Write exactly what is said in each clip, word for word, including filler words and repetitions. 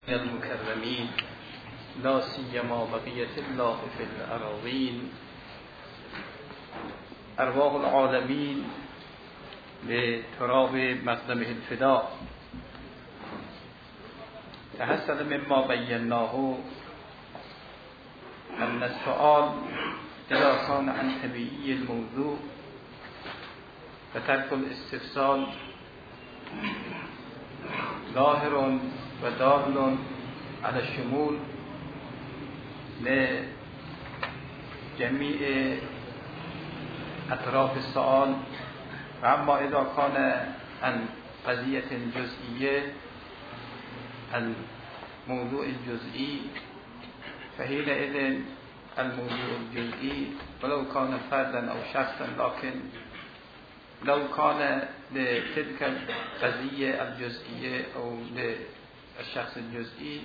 المكرمين لا سيما بقية الله في الأراضين أرواح العالمين لتراب مقدمه الفداء. تحصل مما بيناه أن السؤال إذا كان عن طبيعي الموضوع فترك الاستفسار ظاهر ودال على الشمول لجميع أطراف السؤال. أما إذا كان عن قضية جزئية الموضوع الجزئي فحينئذ الموضوع الجزئي ولو كان فردا أو شخصا، لكن لو كان لتلك القضية الجزئية أو للشخص الجزئي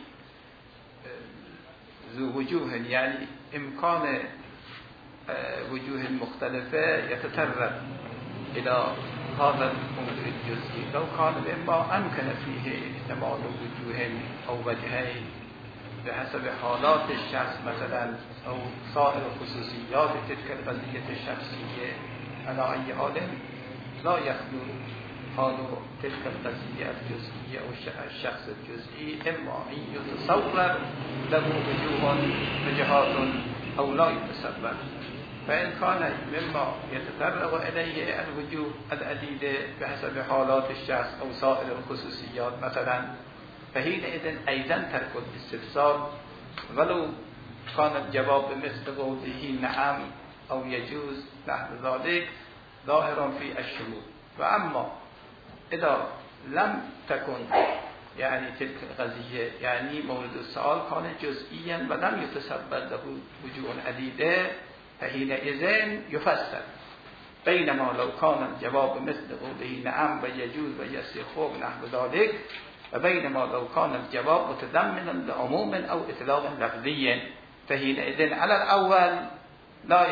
ذو وجوه، يعني إمكان وجوه مختلفة يتطرق إلى هذا الموضوع الجزئي. لو كان مما أمكن فيه احتمال وجوه أو وجهين بحسب حالات الشخص مثلا أو سائر خصوصيات تلك القضية الشخصية، على أي حال لا يخلو حال تلك القضية الجزئية أو الشخص الجزئي إما أن يتصور له وجوه وجهات أو لا يتصور. فإن كان مما يتطرق إليه الوجوه العديدة بحسب حالات الشخص أو سائر الخصوصيات مثلا، فحينئذ أيضا ترك الاستفسار ولو كان الجواب مثل قوله نعم أو يجوز نحو ذلك ظاهرا في الشمول. وأما إذا لم تكن يعني تلك القضية، يعني مورد السؤال كان جزئيا ولم يتسبب له وجوه عديدة، فحينئذ يفسر. بينما لو كان الجواب مثل قوله نعم ويجوز ويصح نحو ذلك، وبينما لو كان الجواب متضمنا لعموم أو إطلاق لفظي، فحينئذ على الأول لا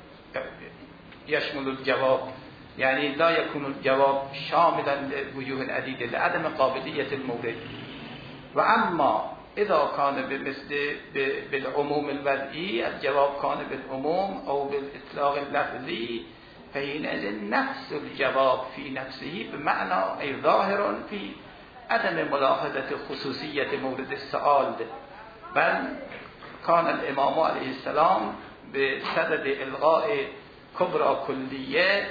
يشمل الجواب، يعني لا يكون الجواب شاملا لوجوه عديدة لعدم قابلية المورد. وأما إذا كان بمثل بالعموم الوضعي، الجواب كان بالعموم أو بالإطلاق اللفظي، فحينئذ نفس الجواب في نفسه بمعنى أي ظاهر في عدم ملاحظة خصوصية مورد السؤال، بل كان الإمام عليه السلام بصدد إلغاء كبرى كلية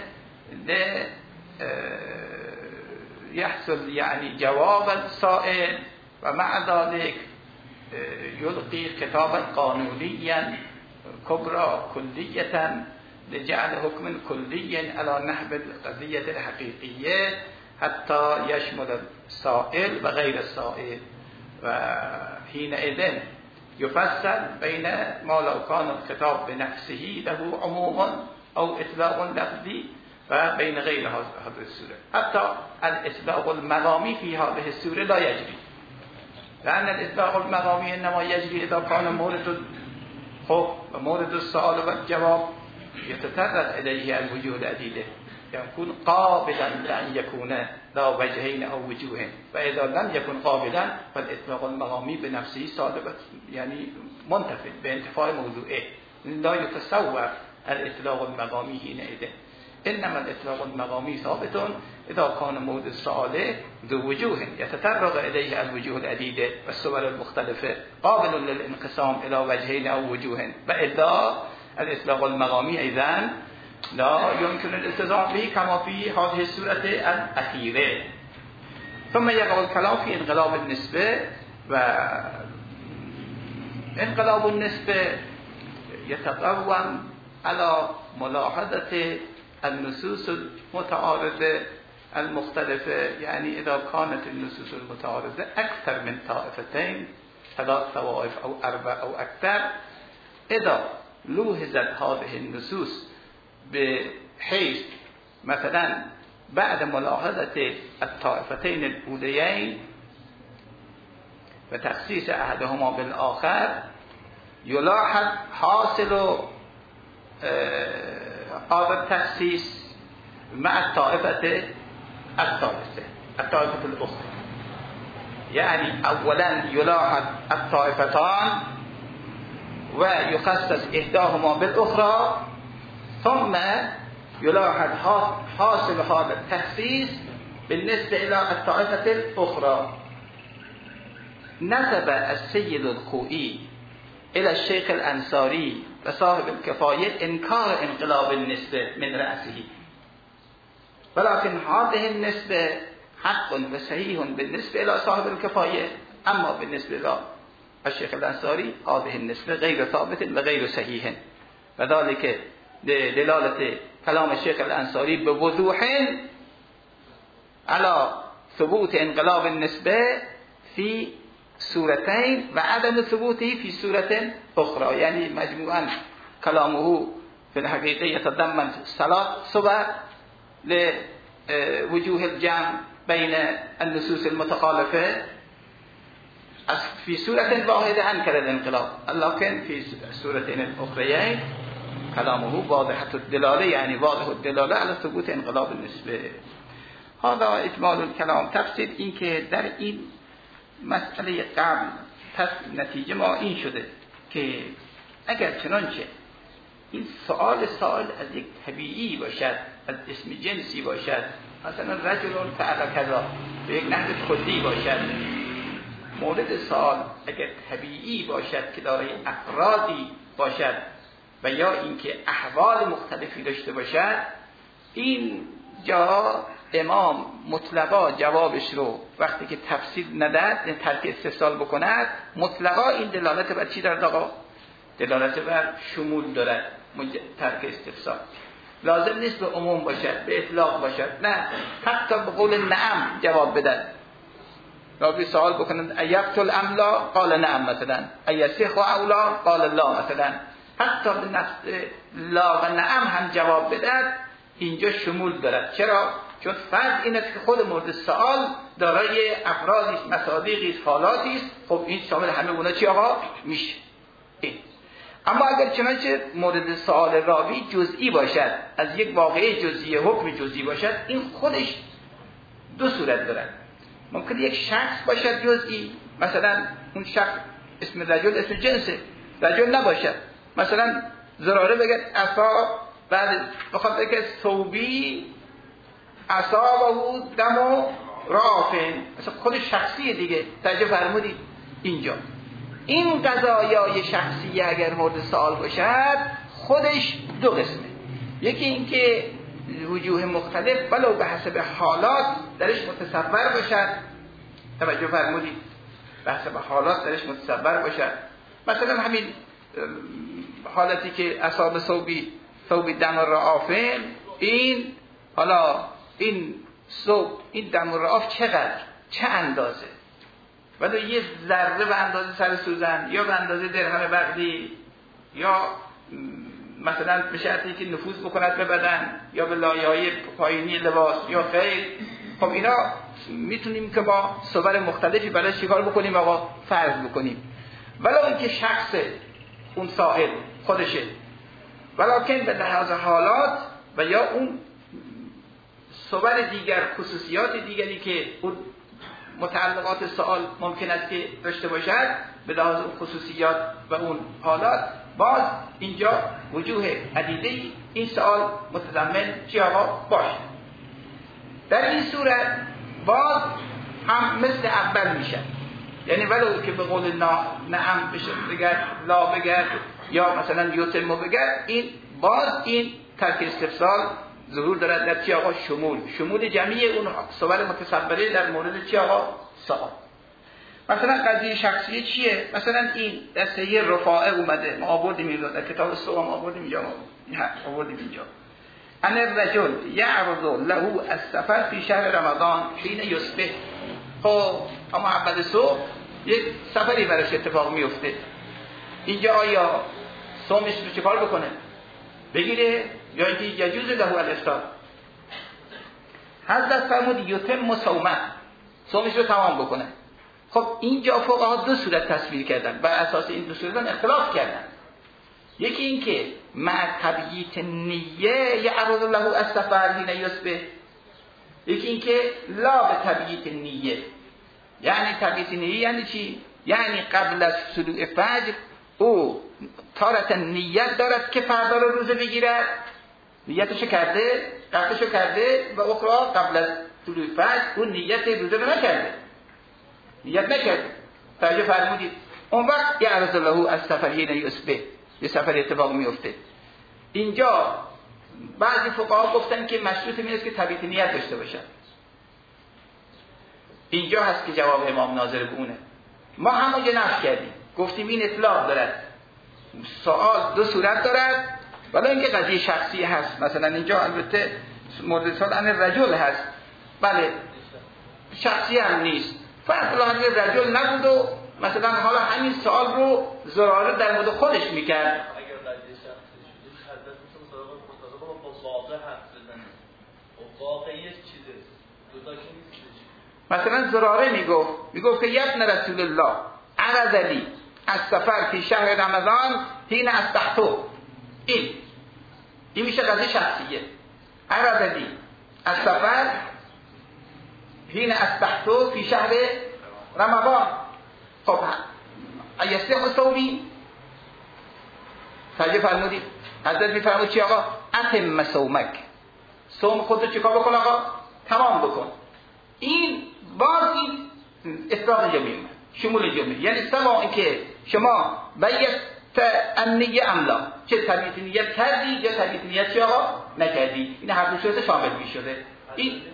يحصل يعني جواب السائل، ومع ذلك يلقي خطابا قانونيا كبرى كلية لجعل حكم كلي على نحو القضية الحقيقية حتى يشمل السائل وغير السائل. وحينئذ يفصل بين ما لو كان الخطاب بنفسه له عموما أو إطلاق لفظي وبين غير هذه السورة. حتى الإطلاق المقامي في هذه السورة لا يجري، لأن الإطلاق المقامي إنما يجري إذا كان مورد الحكم ومورد السؤال والجواب يتطرق إليه الوجوه العديدة، يكون قابلا لأن يكون لا وجهين أو وجوهين. فإذا لم يكن قابلا فالإطلاق المقامي بنفسه صادق يعني منتفي بانتفاء موضوعه، لا يتصور الإطلاق المقامي حينئذ. إنما الإطلاق المقامي ثابت إذا كان مورد السؤال ذو وجوه يتطرق إليه الوجوه العديدة والصور المختلفة قابل للانقسام إلى وجهين أو وجوه، وإلا الإطلاق المقامي أيضا لا يمكن الالتزام به كما في هذه السورة الأخيرة. ثم يقع الكلام في انقلاب النسبة. وانقلاب النسبة يتقوم على ملاحظة النصوص المتعارضة المختلفة، يعني إذا كانت النصوص المتعارضة أكثر من طائفتين، ثلاث طوائف أو أربع أو أكثر، إذا لوحظت هذه النصوص بحيث مثلا بعد ملاحظة الطائفتين الأوليين وتخصيص أحدهما بالآخر يلاحظ حاصل هذا التخصيص مع الطائفة الثالثة الطائفة الأخرى. یعنی اولا یلاحظ الطائفتان و یخصص احداهما بالاخرى ثم یلاحظ حاصل هذا التخصيص بالنسبة إلى الطائفة الأخرى. نسب السيد الخوئي إلى الشيخ الأنصاري وصاحب الكفاية إنكار انقلاب النسبة من رأسه، ولكن هذه النسبة حق وصحيح بالنسبة إلى صاحب الكفاية، أما بالنسبة إلى الشيخ الأنصاري هذه النسبة غير ثابت وغير صحيح. وذلك دلالة كلام الشيخ الأنصاري بوضوح على ثبوت انقلاب النسبة في سورتين وعدم ثبوته في سورة أخرى. يعني مجموعا كلامه في الحقيقة يتضمن ثلاث صور لوجوه الجمع بين النصوص المتخالفة. في سورة واحدة أنكر الانقلاب، لكن في سورتين الأخريين كلامه واضحة الدلالة، يعني واضح الدلالة على ثبوت انقلاب النسبة. هذا اجمال الكلام. تفسیر این که در این مسئله قبل نتیجه ما این شده که اگر چنانچه این سؤال سائل از یک طبیعی باشد، از اسم جنسی باشد، مثلا رجل فعل کذا به یک نحو خودی باشد، مورد سؤال اگر طبیعی باشد که دارای افرادی باشد و یا اینکه احوال مختلفی داشته باشد، این جا امام مطلقا جوابش رو وقتی که تفسیر نداد، ترک استفسال بکند، مطلقا این دلالت بر چی دارد آقا؟ دلالت بر شمول دارد. ترک استفسال لازم نیست به عموم باشد، به اطلاق باشد، نه، حتی به قول نعم جواب بدن. راوی سوال بکنند ایقتل ام لا؟ قال نعم مثلا. ایسخ اولا؟ قال لا مثلا. حتی به نفس لا و نعم هم جواب بدن، اینجا شمول دارد. چرا؟ چون فرض این است که خود مورد سوال دارای افرادی است، مصادیقی است، حالاتی است. خب این شامل همه اونا چی آقا میشه؟ این. اما اگر چنانچه مورد سوال راوی جزئی باشد، از یک واقعه جزئی حکم جزئی باشد، این خودش دو صورت دارد. ممکن یک شخص باشد جزئی، مثلا اون شخص اسم رجل اسم جنسه، رجل نباشد. مثلا زراره بگه اصا، بعد بخواد بگه ثوبی اصابه دم رافن، مثلا خود شخصیه دیگه. توجه فرمودید اینجا این قضایای شخصی اگر مورد سوال باشد خودش دو قسمه. یکی این که وجوه مختلف ولو به حسب حالات درش متصور باشد. توجه فرمودید، به حسب حالات درش متصور باشد. مثلا همین حالتی که اصحاب ثوبی ثوبی دم رافن، این حالا این ثوب این دم رعاف چقدر، چه اندازه، ولی یه ذره به اندازه سر سوزن یا به اندازه درهم بغلی یا مثلا به شرطی که نفوذ بکند به بدن یا به لایه‌های پایینی لباس یا خیر. خب اینا میتونیم که با صور مختلفی برای چیکار بکنیم آقا؟ فرض بکنیم. ولو اینکه شخص اون سائل خودشه، ولکن به لحاظ حالات و یا اون صور دیگر، خصوصیات دیگری که اون متعلقات سوال ممکن است که داشته باشد، به لحاظ اون خصوصیات و اون حالات، باز اینجا وجوه عدیده‌ای این سوال متضمن چی آقا باشه. در این صورت باز هم مثل اول میشه، یعنی ولو که به قول نعم بشه بگرد، لا بگرد یا مثلا یوتمو بگرد، این باز این ترک استفسال ظهور دارد در چی آقا؟ شمول. شمول جمعی اون صور متصوره در مورد چی آقا؟ سوال. مثلا قضیه شخصیه چیه؟ مثلا این دسته رفاعه اومده، ما آوردیم اینجا در کتاب سوام، آوردیم اینجا، آوردیم اینجا. ان الرجل یعرض له السفر فی شهر رمضان حین یصبح. خب اما اول صبح یک سفری براش اتفاق میفته. اینجا آیا صومش رو چیکار بکنه؟ بگیره یا اینکه یجوز له الافطار؟ حضرت فرمود یتم صومه، صومش رو تمام بکنه. خب اینجا فقها دو صورت تصویر کردن، بر اساس این دو صورت اختلاف کردن. یکی این که مع تبییت نیه یعرض له السفر حین یصبح، یکی این که لا به تبییت نیه، یعنی تبییت نیه یعنی چی؟ یعنی قبل از طلوع فجر او تارت نیت دارد که فردا رو روزه بگیرد، نیتشو کرده، قصدشو کرده، و اخرى قبل از طلوع فجر اون نیت روزه رو نکرده، نیت نکرده. توجه فرمودید؟ اون وقت یعرض له از سفرین یصبح، یه سفر اتفاق میفته. اینجا بعضی فقها گفتن که مشروط این است که تبییت نیت داشته باشن. اینجا هست که جواب امام ناظر به اونه. ما همونجا نفی کردیم، گفتیم این اطلاق دارد، سوال دو صورت دارد، ولی اینکه قضیه شخصی هست. مثلا اینجا البته مورد سوال ان رجل هست، بله شخصی هم نیست، فرض الحال رجل نبود و مثلا حالا همین سوال رو زراره در مورد خودش میکرد. اگر قضیه شخصی شده حضرت مثلا مطابق با واقع حرف بزنه، واقعی چیزه دو تا که نیست. مثلا زراره میگفت میگفت که ابن رسول الله عرض لی از سفر فی شهر رمضان حین اصبحتو، این این میشه قضیه شخصیه. عرض لی از سفر حین اصبحتو فی شهر رمضان. خب ایسته صومی توجه فرمودید؟ حضرت میفرمود چی آقا؟ اتم صومک، صوم خودت چیکار بکن آقا؟ تمام بکن. این باز این اطلاق جمعی شمول جمعی، یعنی سوا اینکه شما بیت النیه املا، چه تبییت نیت کردی یا تبییت نیت چی آقا نکردی، این هر دو صورت شامل می شده. این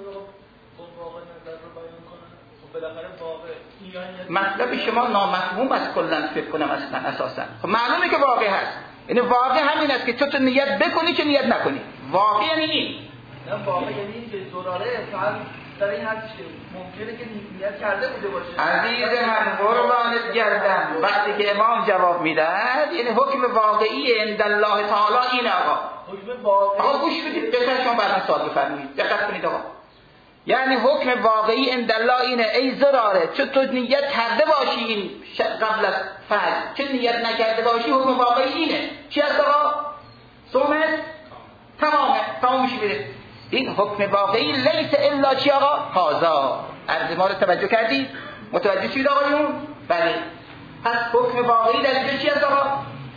مطلب شما نامفهوم است کلا فکر کنم اصلا اساسا. خب معلومه که واقع هست، یعنی واقع همین است که تو تو نیت بکنی چه نیت نکنی. واقع یعنی این نه، واقع یعنی این که زراره فقط در این حد که ممکنه که نیت کرده بوده باشه. عزیز من قربانت گردم، وقتی که امام جواب میدهد یعنی حکم واقعی عند الله تعالی این آقا. حکم واقعی آقا گوش بدید بهتر شما بعدا سوال بفرمایید، دقت کنید آقا. یعنی حکم واقعی عند الله اینه ای زراره چه تو نیت کرده باشی این قبل از فجر چه نیت نکرده باشی، حکم واقعی اینه چی هست آقا؟ صومت تمامه، تمام میشه میره. این حکم واقعی لیس الا چی آقا؟ هازا. عرض ما رو توجه کردید؟ متوجه شید آقایون؟ بله. پس حکم واقعی در اینجا چی هست آقا؟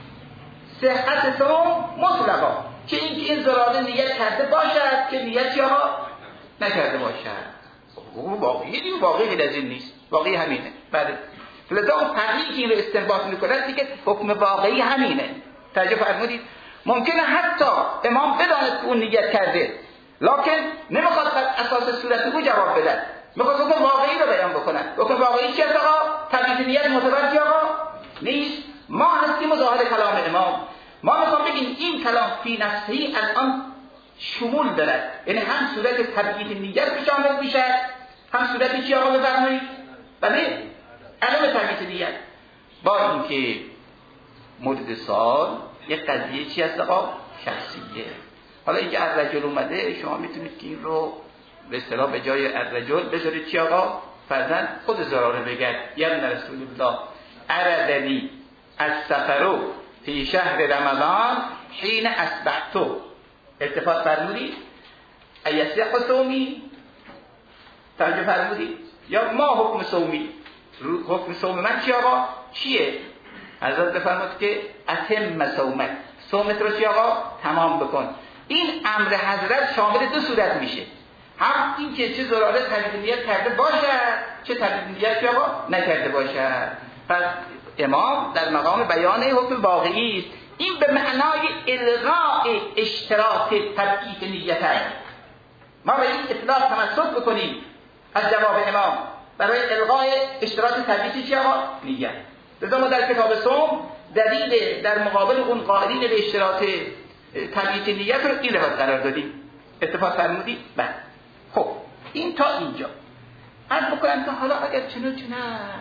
صحت صوم مطلقا، چه اینکه این زراره نیت کرده باشد که نیت چی آقا؟ نکرده باشد. اون واقعی این واقعی غیر از این نیست، واقعی همینه. بله. لذا اون فرقی که این رو استنباط میکنه دیگه حکم واقعی همینه. توجه فرمودید؟ ممکنه حتی امام بداند که اون نیت کرده، لکن نمیخواد اساس صورت او جواب بده، میخواد حکم واقعی رو بیان بکنه. حکم واقعی چیه آقا؟ تبییت نیت معتبر آقا نیست. ما هستیم ظاهر کلام امام، ما میخوام بگیم این کلام فی نفسه الان شمول دارد، یعنی هم صورت تبییت نیت به شامل میشه، هم صورت چی آقا بفرمایید؟ بله علم تبییت نیت. با اینکه مورد سوال یک قضیه چی هست آقا؟ شخصیه. حالا اینکه الرجل اومده، شما میتونید که این رو به اصطلاح به جای الرجل بذارید چی آقا؟ فرضاً خود زراره بگید یا رسول الله اردنی از سفرو فی شهر رمضان حین اصبحتو. اتفاق فرمودید؟ ایسیق صومی توجه فرمودید؟ یا ما حکم صومی، حکم صوم من چی آقا؟ چیه؟ حضرت بفرمود که اتم صومک، صومت رو چی آقا؟ تمام بکن. این امر حضرت شامل دو صورت میشه، هم این که چه زراره تبییت نیت کرده باشد چه تبییت نیت چی آقا؟ نکرده باشد. پس امام در مقام بیان حکم واقعی است. این به معنای الغاء اشتراط تبییت نیت است. ما به این اطلاق تمسک بکنیم از جواب امام برای الغاء اشتراط تبییت چی آقا؟ نیت. لذا ما در کتاب صوم دلیل در مقابل اون قائلین به اشتراط تبییت نیت رو این لحاظ قرار دادیم. اتفاق فرمودید؟ بله. خب این تا اینجا. عرض بکنم که حالا اگر چنو چنه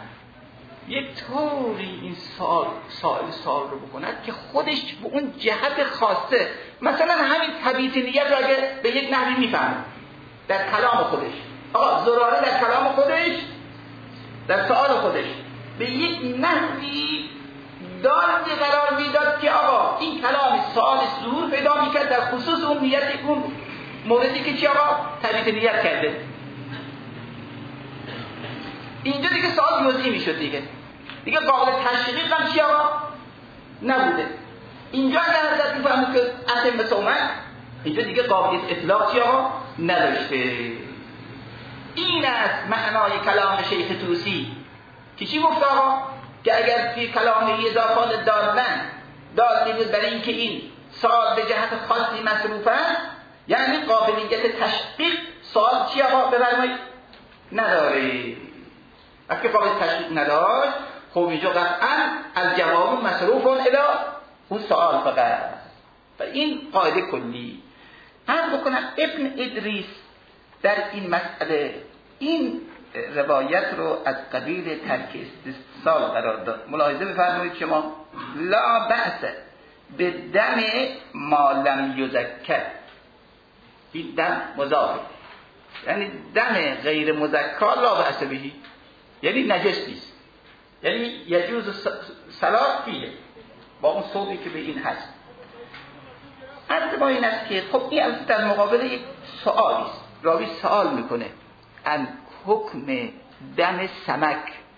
یک طوری این سال سال سال رو بکند که خودش به اون جهت خاصه، مثلا همین تبییت نیت رو اگر به یک نحوی میفهمه در کلام خودش، آقا زراره در کلام خودش در سوال خودش به یک نحوی داد قرار میداد که آقا این کلام سوال ظهور پیدا میکرد در خصوص اون نیت اون موردی که چی آقا؟ تبییت نیت کرده. اینجا دیگه سوال جزئی میشد دیگه دیگه قابل تشریح هم چی آقا نبوده. اینجا اگر حضرت میفهمید که اتم صومک اینجا دیگه قابلیت اطلاق چی آقا نداشته. این است معنای کلام شیخ طوسی که چی گفت آقا که اگر توی کلام اضافات دادن داده بود برای اینکه این سوال به جهت خاصی مصروف است یعنی قابلیت تشقیق سوال چی آقا بفرمایید نداره. وقتی قابلیت تشقیق نداشت خب اینجا قطعا از جواب مصروف الی اون سوال فقط. و این قاعده کلی هم بکنم ابن ادریس در این مسئله این روایت رو از قبیل ترک استثال قرار داد. ملاحظه بفرمایید شما لا بأس به دم ما لم یزکر، این دم مضافه یعنی دم غیر مزکا لا بأس بهی یعنی نجس نیست، یعنی یجوز صلاة فیه با اون صوبی که به این هست. عرض ما این است که خب این از در مقابل یک سؤالی است. راوی سوال میکنه ان حکم دم سمک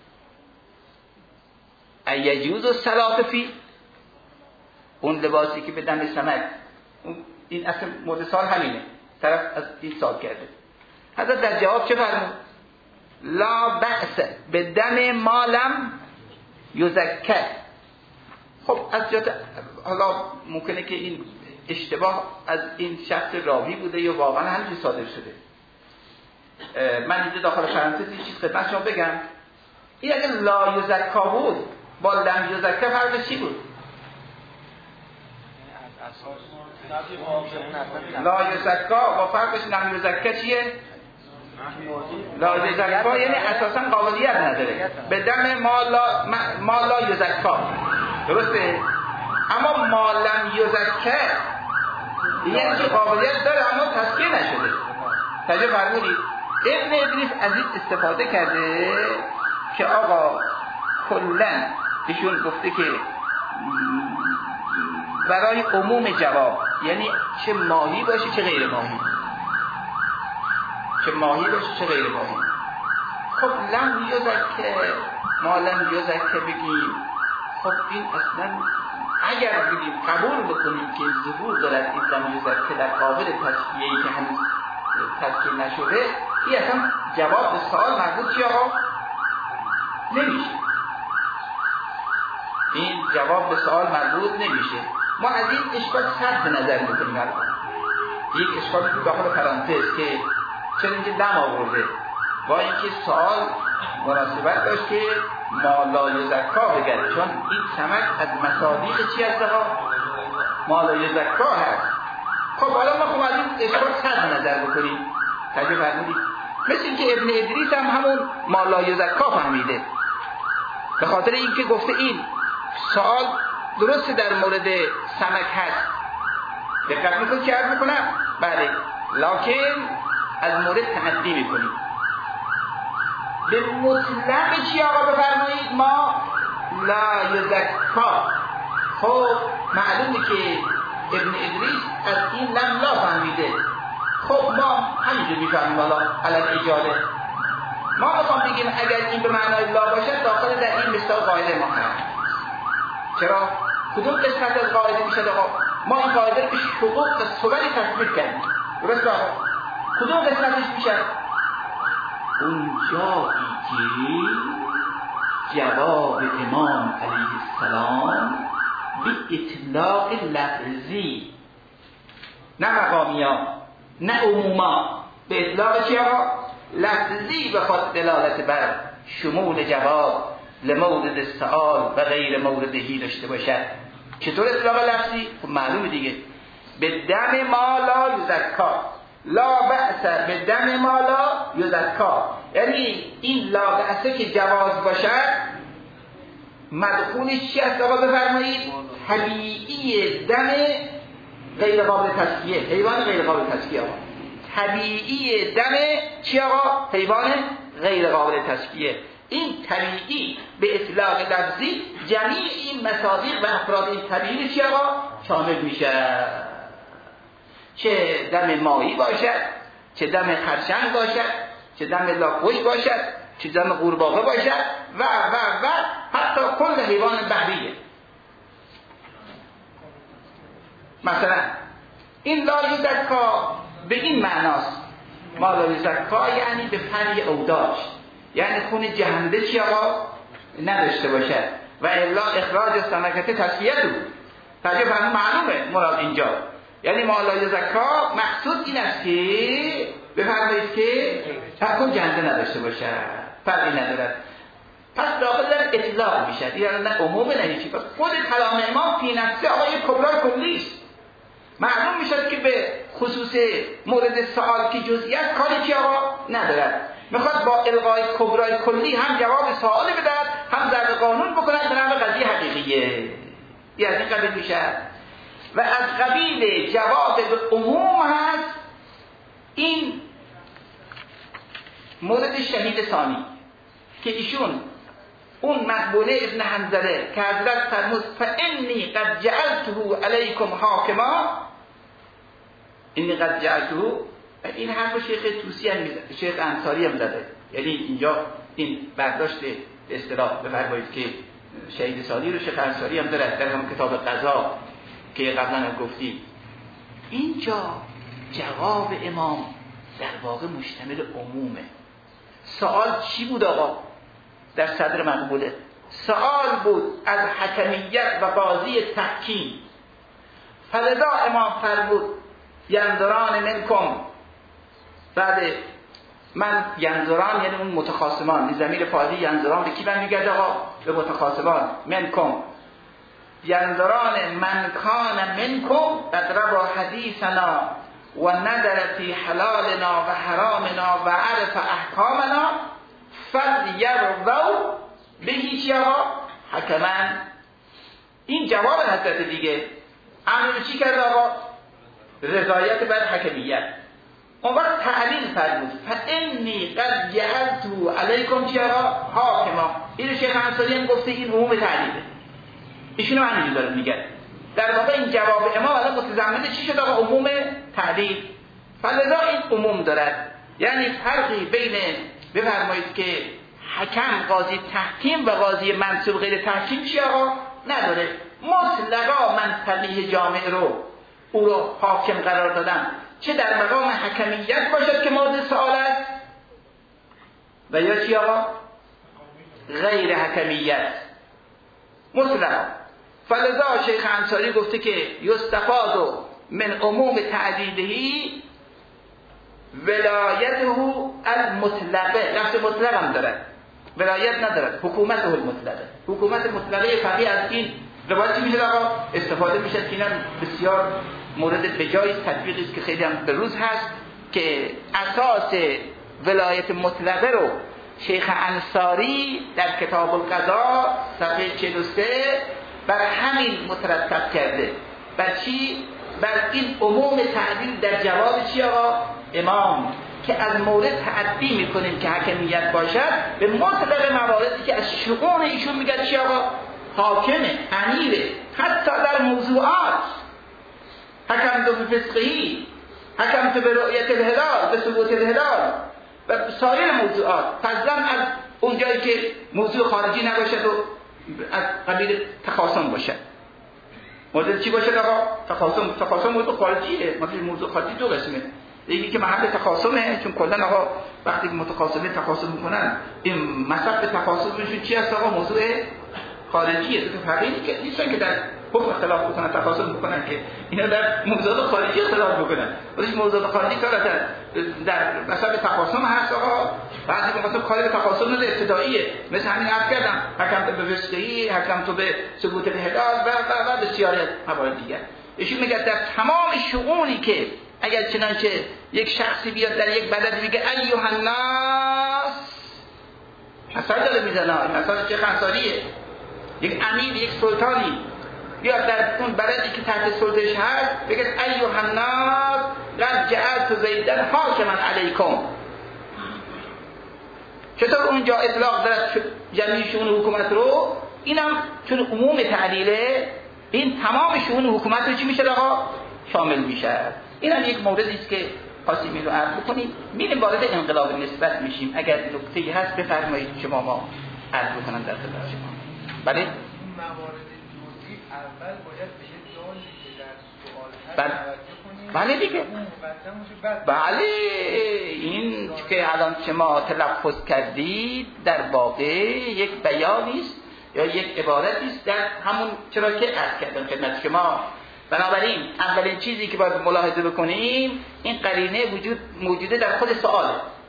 ایجوز الصلاة فی، اون لباسی که به دم سمک، این اصل مورد سوال همینه، طرف از این سوال کرده. حضرت در جواب چه فرمود؟ لا بأس به دم ما لم یزکر. خب از جهت حالا ممکنه که این اشتباه از این شخص راوی بوده یا واقعا همینجوری صادر شده. من اینجا داخل پرانتز این چیز خدمت شما بگم، این اگه لا یزکا بود با لم یزکا فرقش چی بود؟ لا یزکا با فرقش لم یزکا چیه؟ لا یزکا یعنی اساسا قابلیت نداره به دم ما لا, ما لا یزکا، درسته؟ اما ما لم یزکا یعنی که قابلیت داره اما تسکیه نشده. تجربه فرمودید ابن ادریس از این استفاده کرده که آقا کلن ایشون گفته که برای عموم جواب یعنی چه ماهی باشه چه غیر ماهی، چه ماهی باشه چه غیر ماهی. خب لم یزکه ما لم یزکه بگیم، خب این اصلا اگر بگیم قبول بکنیم که ظهور دارد این لم یزکه در قابل تصفیه‌ای که هنوز تذکیر نشده، این اصلا جواب به سوال مربوط چی آقا نمیشه. این جواب به سوال مربوط نمیشه. ما از این اشکال صرف نظر میکنیم. یک اشکال داخل پرانتز که چرا اینکه دم آورده با اینکه سوال مناسبت داشت که ما لا یزکا بگرد، چون این سمک از مصادیق چی هست آقا؟ ما لا یزکا هست. خب حالا ما خب از این اشکال صرف نظر بکنیم. تجربه فرمودید مثل اینکه ابن ادریس هم همون ما لا یزکا فهمیده، به خاطر اینکه گفته این سوال درست در مورد سمک هست. دقت میکنید که عرض میکنم بله، لکن از مورد تعدی میکنیم. به مطلق چی آقا بفرمایید؟ ما لا یزکا. خب معلومه که ابن ادریس از این لم لا فهمیده. خب ما همینجور میفهمیم حالا علل اجاله. ما میخوام بگیم اگر این به معنای لا باشد داخل در این مثال قاعده ما هست. چرا؟ کدوم قسمت از قاعده میشه آقا؟ ما این قاعده رو به شقوق صوری تصویر کردیم، درست آقا؟ کدوم قسمتش میشه؟ اون جایی که جواب امام علیه السلام به اطلاق لفظی، نه مقامیا نه عموما، به اطلاق چی آقا؟ لفظی بخواد دلالت بر شمول جواب لمورد السؤال و غیر موردهی داشته باشد. چطور اطلاق لفظی؟ خب معلومه دیگه، به دم ما لا یزکا، لا بأس به دم ما لا یزکا، یعنی این لا بأسه که جواز باشد مدخولش چی است آقا بفرمایید؟ طبیعی دم غیر قابل تزکیه، حیوان غیر قابل تزکیه. آقا طبیعی دم چی آقا؟ حیوان غیر قابل تزکیه. این طبیعی به اطلاق لفظی جمیع این مصادیق و افراد این طبیعی چی آقا؟ شامل میشه. چه دم ماهی باشد، چه دم خرچنگ باشد، چه دم لاکوش باشد، چیزا قورباغه باشد و و و حتی کل حیوان بحریه. مثلا این لا یزکا به این معناست، ما لا یزکا یعنی به پری اوداج، یعنی خون جهنده چی آقا نداشته باشد و الا اخراج سمکت تصفیه دو تجربه فرمون معلومه مراد اینجا، یعنی ما لا یزکا مقصود این است که بفرمایید که خون جهنده نداشته باشد، فرقی ندارد. پس داخل در اطلاق میشد، یعنی نه عموم نه هیچی. پس خود کلام امام فی نفسه آقا یک کبرای کلی است. معلوم میشد که به خصوص مورد سوال که جزئیات کاری که آقا ندارد، میخواد با الغای کبرای کلی هم جواب سوال بدهد هم ضرب قانون بکند به نحو قضیه حقیقیه. یه از این قبیل میشد. و از قبیل جواب به عموم هست این مورد شهید ثانی که ایشون اون مقبوله ابن حنظله که حضرت فرمود فانی قد جعلته علیکم حاکما، اینی قد جعلته، این حرف شیخ طوسی هم میزده، شیخ انصاری هم زده، یعنی اینجا این برداشت اصطلاح بفرمایید که شهید ثانی رو شیخ انصاری هم داره در همون کتاب قضا که قبلا هم گفتیم. اینجا جواب امام در واقع مشتمل عمومه. سوال چی بود آقا؟ در صدر مقبوله سوال بود از حکمیت و قاضی تحکیم. فلذا امام فرمود ینظران منکم، بعد من ینظران یعنی اون متخاصمان، ضمیر فاعلی ینظران به کی برمیگرده آقا؟ به متخاصمان. منکم ینظران من کان منکم قد روا حدیثنا و نظر فی حلالنا و حرامنا و عرف احکامنا فلیرضوا بهی چی آقا؟ حکما. این جواب حضرت دیگه. امر چی کرد آقا؟ رضایت بر حکمیت. اون وقت تعلیل فرمود فانی قد جعلت علیکم چی آقا؟ حاکما. این شیخ انصاری هم گفته این عموم تعلیله، ایشونو همینجور داره میگه. در واقع این جواب امام الان متضمن چی شد آقا؟ عموم تعلیل. فلذا این عموم دارد، یعنی فرقی بین بفرمایید که حکم قاضی تحکیم و قاضی منصوب غیر تحکیم چی آقا؟ نداره. مطلقا من فقیه جامع رو او رو حاکم قرار دادم، چه در مقام حکمیت باشد که مورد سوال است و یا چی آقا؟ غیر حکمیت مطلقا. فلذا شیخ انصاری گفته که یستفاد من عموم تعدیدهی ولایته المطلقه. لفظ مطلق هم دارد، ولایت ندارد، حکومته المطلقه. حکومت مطلقه فقیه از این روایت چی میشه آقا؟ استفاده میشه که اینم بسیار مورد بجای تطبیقی است که خیلی هم به روز هست که اساس ولایت مطلقه رو شیخ انصاری در کتاب القضا صفحه چهل و سه بر همین مترتب کرده. بر چی؟ بر این عموم تعدیل در جواب چی آقا؟ امام، که از مورد تعدی میکنیم که حکمیت باشد به مطلق مواردی که از شؤون ایشون میگه چی آقا؟ حاکمه، امیره. حتی در موضوعات حکم تو به فسقهی، حکم تو به رؤیت الهلال، به ثبوت الهلال و سایر موضوعات، فضلا از اونجایی که موضوع خارجی نباشد و از قبیل تخاصم باشد. مورد چی باشد آقا؟ تخاصم. تخاصم موضوع خارجیه. مثلا موضوع خارجی دو قسمه، یکی که محل تخاصمه، چون کلا آقا وقتی که متخاصمین تخاصم میکنن این مصب تخاصمشون چی هست آقا؟ موضوع خارجیه. تو فرقی که نیستن که در حکم اختلاف بکنن، تخاصم بکنن، که اینا در موضوعات خارجی اختلاف بکنن. ولی موضوعات خارجی کار در در مصب تخاصم هست آقا. بعضی مثلا کار به تخاصم نه ابتداییه، مثل همین عرض کردم حکم تو به فسقهی، حکم تو به ثبوت الهلال و و و بسیار موارد دیگر. ایشون میگه در تمام شؤونی که اگر چنانچه یک شخصی بیاد در یک بلد میگه ایها الناس، اثر داره میزنه، این اثر شیخ انصاریه، یک امیر، یک سلطانی بیاد در اون بلدی که تحت سلطهش هست بگه ایها الناس قد جعلت زیدا حاکما علیکم. چطور اونجا اطلاق دارد جمعی شؤون حکومت رو؟ اینم چون عموم تعلیله، این تمام شؤون حکومت رو چی میشه آقا؟ شامل میشه. این هم یک موردی است که قاسمی رو عرض بکنیم، میریم وارد انقلاب نسبت میشیم. اگر نکته‌ای هست بفرمایید شما ما عرض بکنم در خدمت شما. بله این موارد جزئی اول باید به یه جایی که در سوال هست بله. توجه کنیم. بله دیگه. اون مقدم باشه. بعد بله این که الان شما تلفظ کردید در واقع یک بیانی است یا یک عبارتی است در همون چرا که عرض کردم خدمت شما. بنابراین اولین چیزی که باید ملاحظه بکنیم این قرینه وجود موجوده در خود سواله.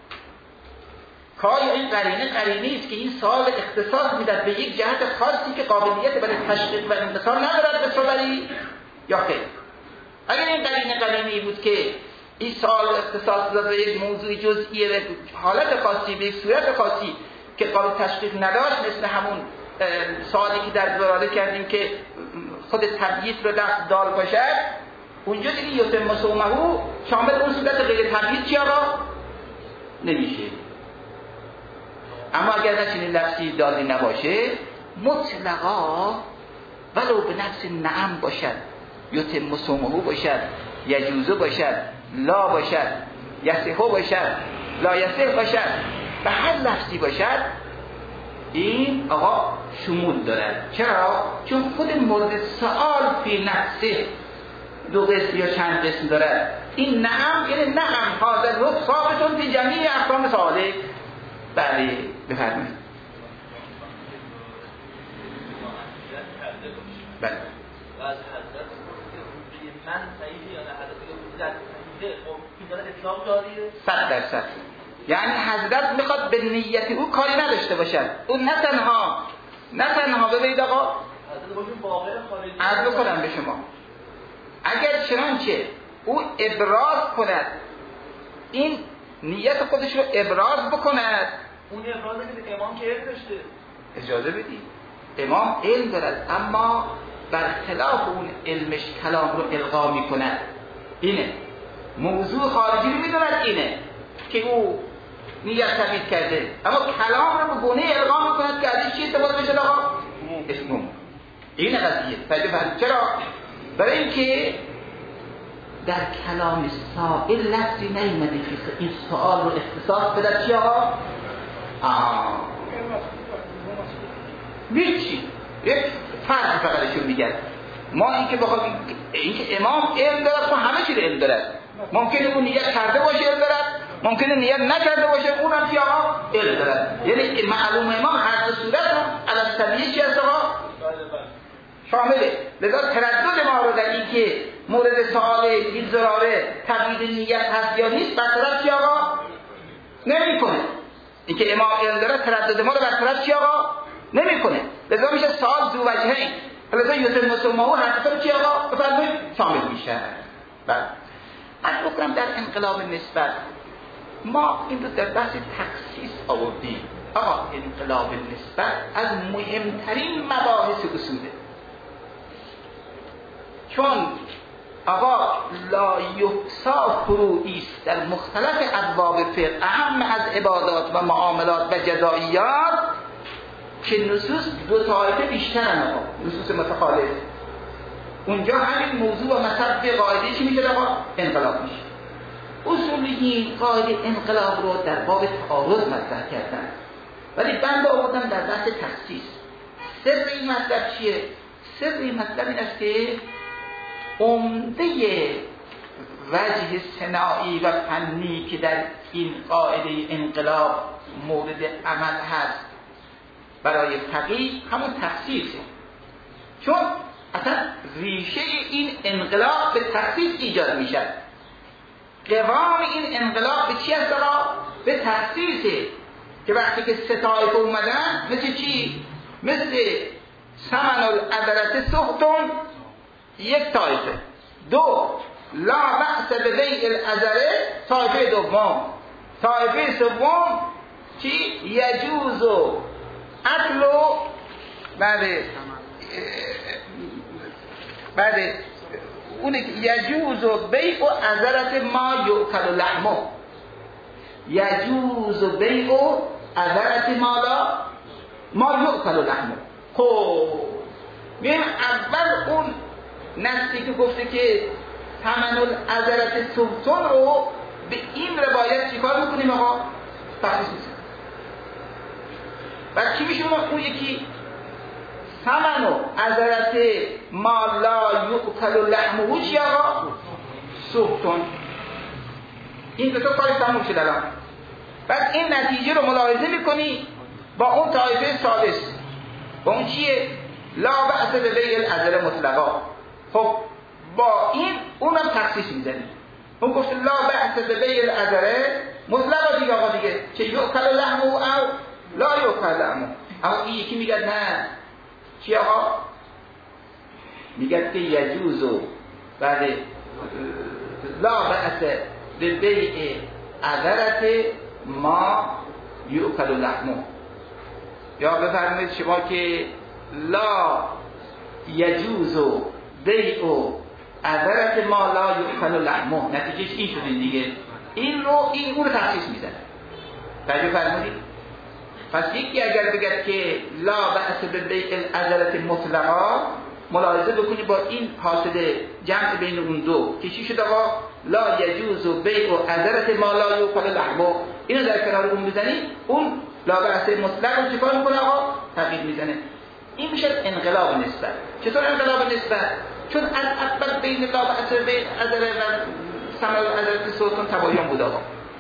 کایا این قرینه قرینه است که این سوال اختصاص میدهد به یک جهت خاصی که قابلیت برای تشقیق و انتقال ندارد به صوری یا خیر. اگر این قرینه قرینه‌ای بود که این سوال اختصاص داد به یک موضوع جزئی به حالت خاصی به یک صورت خاصی که قابل تشقیق نداشت، مثل همون سوالی که در زراده کردیم که خود تبییت رو دست دال باشد، اونجا دیگه یتم صومه شامل اون صورت غیر تبییت چی آقا نمیشه. اما اگر نچنین لفظی دالی نباشه مطلقا ولو به نفس نعم باشد، یتم صومه باشد، یجوزه باشد، لا باشد، یصح باشد، لا یصح باشد، به هر لفظی باشد این آقا شمول دارد. چرا؟ چون خود مورد سؤال فی نفسه دو قسم یا چند قسم دارد. این نعم یعنی نعم حاضر رو ثابتون فی جمیع اقسام سؤاله. بله بفرمایید. بله و از حضرت من صحیحه یا نه حضرت صحیحه خب این داره اطلاق جاریه صد درصد. یعنی حضرت میخواد به نیت او کاری نداشته باشد. اون نه تنها نه تنها ببینید آقا حضرت باشون واقع خارجی عرض بکنم به شما، اگر چنانچه او ابراز کند این نیت خودش رو ابراز بکند، اون ابراز که امام که علم داشته اجازه بدید امام علم دارد اما برخلاف اون علمش کلام رو القا میکند. اینه موضوع خارجی رو میدوند اینه که او نیت تبیید کرده، اما کلام رو به گونه القا میکند که ازش چی استفاده بشه آقا؟ اسمم. این قضیه فجأه. چرا؟ برای اینکه در کلام سائل لفظی نیومده که این سوال رو اختصاص بده چی آقا؟ آه هیچی. یک فرق فقطشون میگن ما اینکه بخوام اینکه امام علم دارد خب همه چیز علم دارد. ممکنه اون نیت کرده باشه علم دارد، ممکنه نیت نکرده باشه اونم چی آقا؟ علم دارد. یعنی معلوم امام هر دو صورت رو علی سبیل چی هست آقا؟ شامله. لذا تردد ما رو در این که مورد سوال این ضراره تبیید نیت هست یا نیست برطرف چی آقا؟ نمی کنه. این که امام علم داره تردد ما رو برطرف چی آقا؟ نمی کنه. لذا میشه سوال دو وجهه. لذا یتم صومه هر دفعه چی آقا؟ بفرمایید شامل میشه. بله. عرض بکنم در انقلاب نسبت ما این رو در بحث تخصیص آوردیم. آقا انقلاب نسبت از مهمترین مباحث اصوله، چون آقا لا یحصا فروعی است در مختلف ابواب فقه، اهم از عبادات و معاملات و جزائیات که نصوص دو طایفه بیشترن آقا، نصوص متخالف. اونجا همین موضوع و مصرف قاعده چی میشه آقا؟ انقلاب میشه. اصولیین قاعده انقلاب رو در باب تعارض مطرح کردن، ولی بند آوردن در بحث تخصیص. سر این مطلب چیه؟ سر این مطلب این است که عمده وجه صناعی و فنی که در این قاعده انقلاب مورد عمل هست برای فقیه همون تخصیصه. چون اصلا ریشه این انقلاب به تخصیص ایجاد میشه. قوام این انقلاب به چی هست آقا؟ به تخصیصه که وقتی که سه طایفه اومدن مثل چی؟ مثل ثمن العذرت سختون یک طایفه، دو لا بأس به بیع العذره طایفه دوم، طایفه سوم چی؟ یجوز و اکل و بعد بعد اون یجوز و بیع و عذرت ما یؤکل لحمه، یجوز و بیع و عذرت ما لا ما یؤکل لحمه. خب میریم اول اون نصی که گفته که ثمن العذرت سلطان رو به این روایت چیکار میکنیم آقا؟ تخصیص میزنیم. و چی میشه اون یکی؟ ثمن و عذرت ما لا یؤکل لحمه چی آقا؟ سوختون. این دو تا کاری تموم شد الان. بعد این نتیجه رو ملاحظه میکنی با اون طایفه ثالث. با اون چیه؟ لا بأس به بیع العذر مطلقا. خب با این اونم تخصیص میزنی. اون گفت لا بأس به بیع العذر مطلقا دیگه آقا دیگه چه یؤکل لحمه او لا یؤکل لحمه. اما این یکی میگه نه چی آقا؟ میگه که یجوزو بعد لا بأس به بیع عذرت ما یؤکل لحمه. یا بفرمایید شما که لا یجوزو بیع عذرت ما لا یؤکل لحمه، نتیجهش این شده دیگه. این رو این اون رو تخصیص میزنه. توجه فرمودید؟ پس یکی اگر بگد که لا بأس به بیع العذرت مطلقا، ملاحظه بکنی با این حاصل جمع بین اون دو که چی شد آقا؟ لا یجوز بیع عذرت ما لا یؤکل لحمه. اینو در کنار اون بزنی، اون لا بأس مطلق رو چیکار میکنه آقا؟ تغییر میزنه. این میشه انقلاب نسبت. چطور انقلاب نسبت؟ چون از اول بین لا بأس بیع عذرت و ثمن عذرت سوتون تباین بود آقا.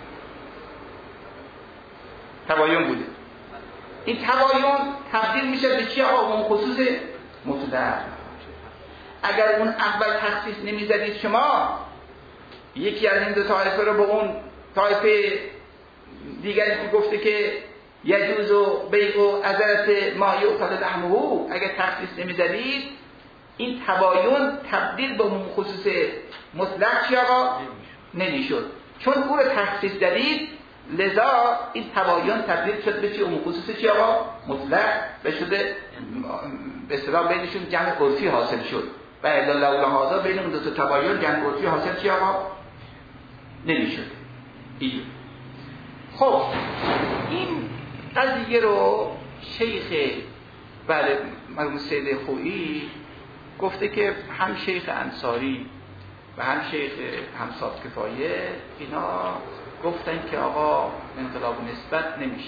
تباین بوده. این تباین تبدیل میشه به چی آقا؟ اون خصوص مطلق. اگر اون اول تخصیص نمیزدید شما، یکی از این دو طایفه رو به اون طایفه دیگری که گفته که یجوز و بیع و عذرت ما یؤکل لحمه، اگر تخصیص نمیزدید این تباین تبدیل به اون خصوص مطلق چی آقا؟ نمیشد. چون او رو تخصیص دادید لذا این تباین تبدیل شد به چی؟ اون خصوص چی آقا؟ مطلق به شده به اصطلاح بینشون جمع عرفی حاصل شد و الا لولا هذا بین اون دو تا تباین جمع عرفی حاصل چی آقا؟ نمیشد. این خب این قضیه رو شیخ بله مرحوم سید خویی گفته که هم شیخ انصاری و هم شیخ همساد کفایه اینا گفتن که آقا انقلاب نسبت نمیشه.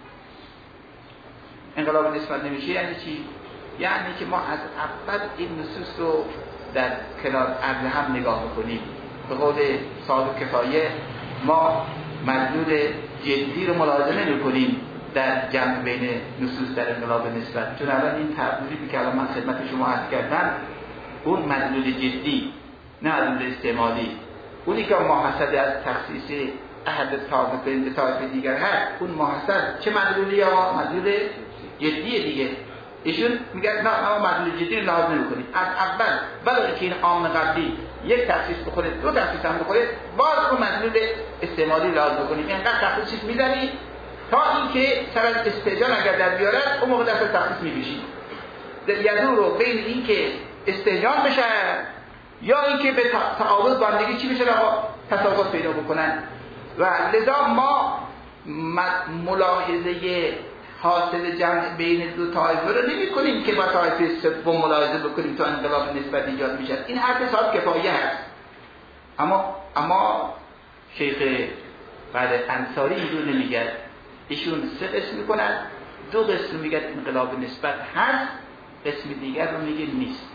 انقلاب نسبت نمیشه یعنی چی؟ یعنی که ما از اول این نصوص رو در کنار عرض هم نگاه بکنیم. به قول صاحب کفایه ما مدلول جدی رو ملاحظه نمی کنیم در جمع بین نصوص در انقلاب نسبت، چون الان این تعبیری که الان من خدمت شما عرض کردم اون مدلول جدی نه مدلول استعمالی، اونی که محصد از تخصیص احد طایفه به طایفه دیگر هست، اون محصد چه مدلولی یا مدلول جدیه دیگه. ایشون میگن نه ما مدلول جدی رو لازم نمی‌کنیم. از اول ولی که این عام قبلی یک تخصیص بخوره دو تخصیص هم بخوره باز اون مدلول استعمالی لازم بکنیم. اینقدر تخصیص می‌زنی تا اینکه سر از استجان اگر در بیارد اون موقع دست تخصیص می‌کشی. یدور رو بین اینکه استجان بشه یا اینکه به تعارض بندگی چی بشه آقا تساوات پیدا بکنن. و لذا ما ملاحظه حاصل جمع بین دو طایفه رو نمی کنیم که با طایفه سوم ملاحظه بکنیم تا انقلاب نسبت ایجاد میشه. این حرف صاحب کفایه هست. اما اما شیخ بعد انصاری اینجور نمیگه. ایشون سه قسم میکنن، دو قسم میگه انقلاب نسبت هست، قسم دیگر رو میگه نیست.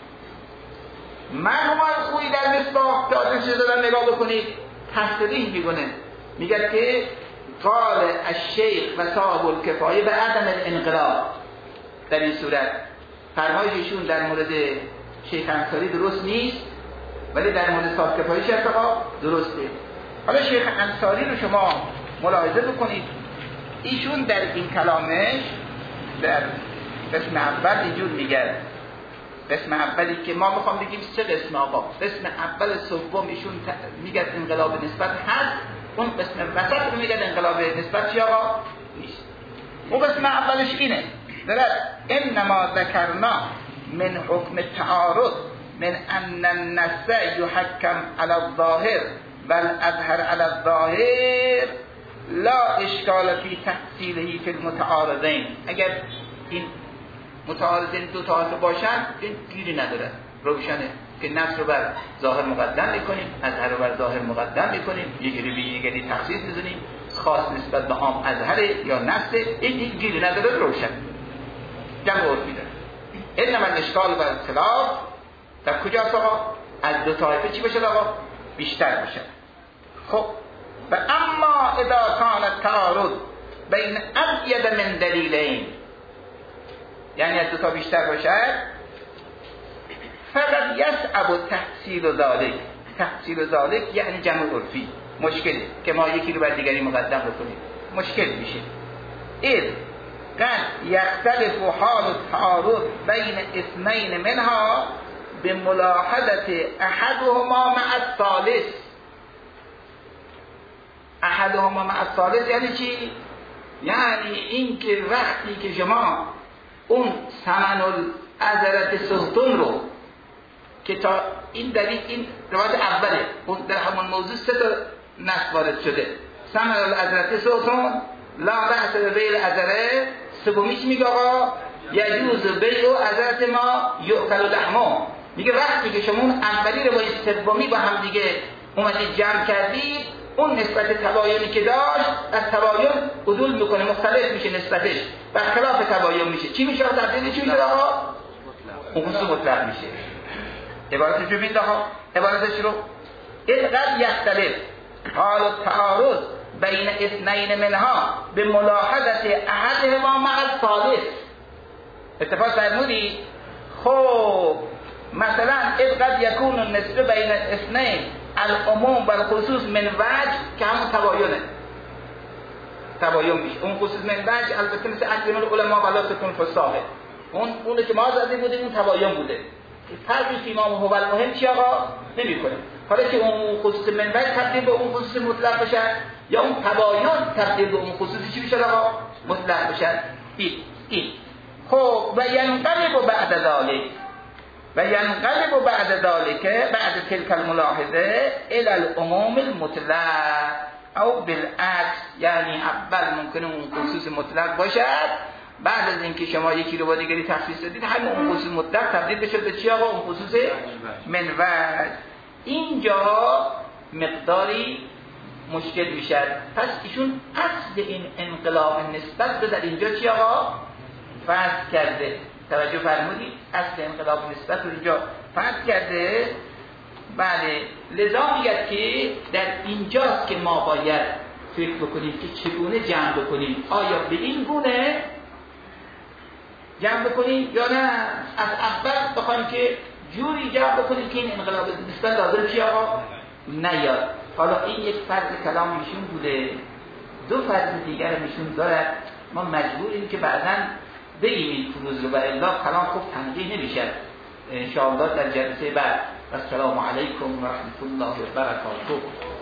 مرحوم خویی در مصباح دادن چیز دادن نگاه بکنید تصریح میکنه، میگه که قال الشیخ و صاحب الکفایه به عدم الانقلاب. در این صورت فرمایششون در مورد شیخ انصاری درست نیست، ولی در مورد صاحب کفایه شیخ درسته. حالا شیخ انصاری رو شما ملاحظه بکنید، ایشون در این کلامش در قسم اول اینجور میگه، قسم اولی که ما میخوام بگیم سه قسم آقا، قسم اول سوم ایشون میگه انقلاب نسبت هست، اون قسم وسط رو میگه انقلاب نسبت چی آقا نیست. اون قسم اولش اینه درست انما ذکرنا من حکم تعارض من ان النص یحکم علی الظاهر والاظهر علی الظاهر لا اشکال فی تحصیله فی المتعارضین. اگر این متعارضین دو طایفه باشن این گیری نداره، روشنه. که نص رو بر ظاهر مقدم میکنیم، اظهر رو بر ظاهر مقدم میکنیم، یکی رو به دیگری تخصیص میزنیم، خاص نسبت به عام اظهر یا نص، این گیری نداره روشن جمع عرفی داره. انما الاشکال و اختلاف در کجاست آقا؟ از دو طایفه چی بشه آقا؟ بیشتر بشه. خب و اما اذا کان التعارض بین ازید من دلیلین، یعنی از دو تا بیشتر باشد، فقط یصعب تحصیل ذلک. تحصیل ذلک یعنی جمع عرفی، مشکلی که ما یکی رو بر دیگری مقدم بکنیم مشکل میشه. اذ قد یختلف حال التعارض بین اثنین منها بملاحظه احدهما مع الثالث. احدهما مع الثالث یعنی چی؟ یعنی این که وقتی که شما اون ثمن العذرت سلطان رو که تا این دلیل این روایت اوله اون در همون موضوع سه تا نص وارد شده، ثمن العذرت سلطان لا بأس به العذره، سومیش میگه آقا یجوز بیع عذرت ما یؤکل لحمه، میگه وقتی که شما اون اولی روایت سومی با هم دیگه اومدید جمع کردید، اون نسبت تباینی که داشت از تباین عدول میکنه، مختلف میشه نسبتش، برخلاف تباین میشه. چی میشه؟ تبدیل چی میشه آقا؟ اون خصوص مطلق میشه. عبارتش رو بید آقا، عبارتش رو اذ یختلف حال التعارض بین اثنین منها به ملاحظه احدهما مع الثالث. اتفاق فرمودی خب مثلا اذ قد یکون النسبه بین اثنین العموم و الخصوص من وجه که همون تباینه، تباین میشه. اون خصوص من وجه البته مثل اجمال علما ولا تکون فصاحه، اون اونه که ما زده بودیم اون تباین بوده. فرقی که امام هو المهم چی آقا نمیکنه. حالا که اون خصوص من وجه تبدیل به اون خصوص مطلق بشه یا اون تباین تبدیل به اون خصوص چی بشه آقا؟ مطلق بشه. این این خب و ینقلب بعد ذلك و ینقلب بعد ذلك بعد تلك الملاحظه الى العموم المطلق او بالعکس، یعنی اول ممکنه اون خصوص مطلق باشد، بعد از اینکه شما یکی رو با دیگری تخصیص دادید همون اون خصوص مطلق تبدیل بشه به چی آقا؟ اون خصوص منوج. اینجا مقداری مشکل میشه. پس ایشون اصل این انقلاب نسبت رو در اینجا چی آقا؟ فرض کرده. توجه فرمودید؟ اصل انقلاب نسبت رو اینجا فرض کرده. بله، لذا میگه که در اینجاست که ما باید فکر بکنیم که چگونه جمع بکنیم، آیا به این گونه جمع بکنیم یا نه از اول بخوایم که جوری جمع بکنیم که این انقلاب نسبت لازم چی آقا نیاد. حالا این یک فرض کلام ایشون بوده، دو فرض دیگر ایشون دارد، ما مجبوریم که بعداً بگیم این فروض رو، و الا کلام خوب تنقیح نمیشه. ان شاء الله در جلسه بعد. السلام علیکم و رحمت الله و برکاته.